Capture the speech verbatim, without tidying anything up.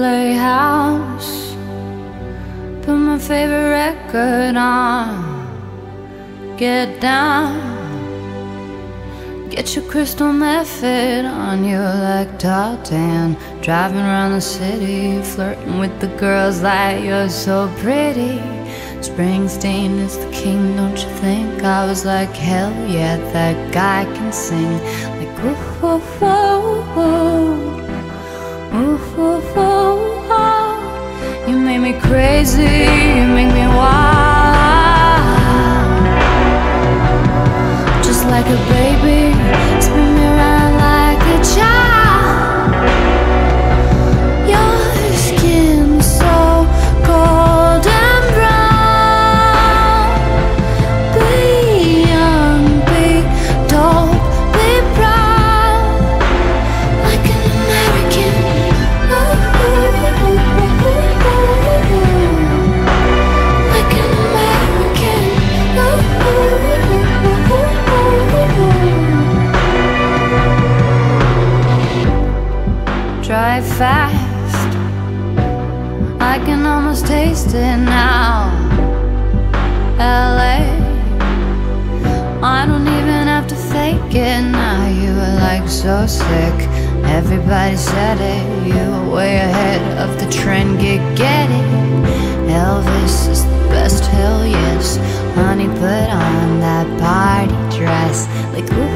Playhouse, put my favorite record on. Get down, get your crystal method on you like tartan. Driving around the city, flirting with the girls like you're so pretty. Springsteen is the king, don't you think? I was like, hell yeah, that guy can sing. Like, ooh, ooh, ooh, ooh, ooh, ooh, ooh, ooh. You make me crazy, you make me wild. Just like a baby, spin me around like a child. Your skin so golden brown. Be young, be dope, be proud. Like an American. Like an American. Drive fast, I can almost taste it now. L A, I don't even have to fake it now. You were like so sick, everybody said it. You were way ahead of the trend, get, get it. Elvis is the best, hell yes. Honey, put on that party dress. Like, ooh,